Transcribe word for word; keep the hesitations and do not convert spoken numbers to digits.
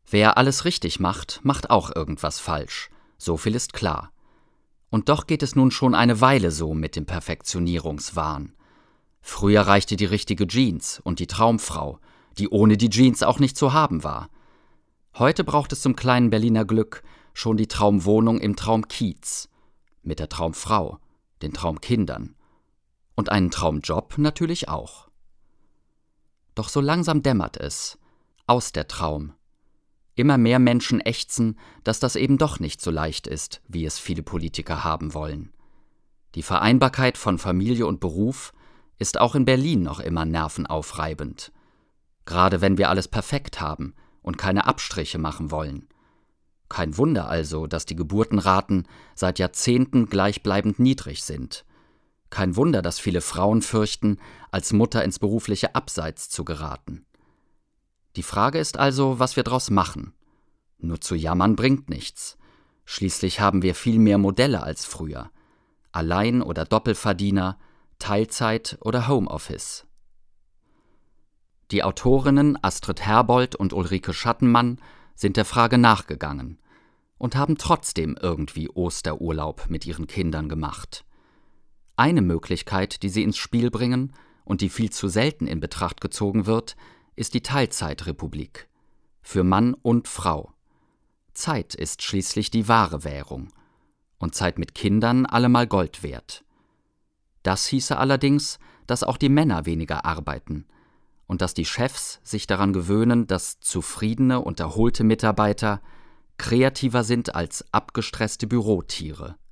Wer alles richtig macht, macht auch irgendwas falsch. So viel ist klar. Und doch geht es nun schon eine Weile so mit dem Perfektionierungswahn. Früher reichte die richtige Jeans und die Traumfrau, die ohne die Jeans auch nicht zu haben war. Heute braucht es zum kleinen Berliner Glück schon die Traumwohnung im Traumkiez. Mit der Traumfrau, den Traumkindern. Und einen Traumjob natürlich auch. Doch so langsam dämmert es. Aus der Traum. Immer mehr Menschen ächzen, dass das eben doch nicht so leicht ist, wie es viele Politiker haben wollen. Die Vereinbarkeit von Familie und Beruf ist auch in Berlin noch immer nervenaufreibend. Gerade wenn wir alles perfekt haben und keine Abstriche machen wollen. Kein Wunder also, dass die Geburtenraten seit Jahrzehnten gleichbleibend niedrig sind. Kein Wunder, dass viele Frauen fürchten, als Mutter ins berufliche Abseits zu geraten. Die Frage ist also, was wir draus machen. Nur zu jammern bringt nichts. Schließlich haben wir viel mehr Modelle als früher. Allein- oder Doppelverdiener, Teilzeit oder Homeoffice. Die Autorinnen Astrid Herbold und Ulrike Schattenmann sind der Frage nachgegangen und haben trotzdem irgendwie Osterurlaub mit ihren Kindern gemacht. Eine Möglichkeit, die sie ins Spiel bringen und die viel zu selten in Betracht gezogen wird, ist die Teilzeitrepublik. Für Mann und Frau. Zeit ist schließlich die wahre Währung. Und Zeit mit Kindern allemal Gold wert. Das hieße allerdings, dass auch die Männer weniger arbeiten und dass die Chefs sich daran gewöhnen, dass zufriedene und erholte Mitarbeiter kreativer sind als abgestresste Bürotiere.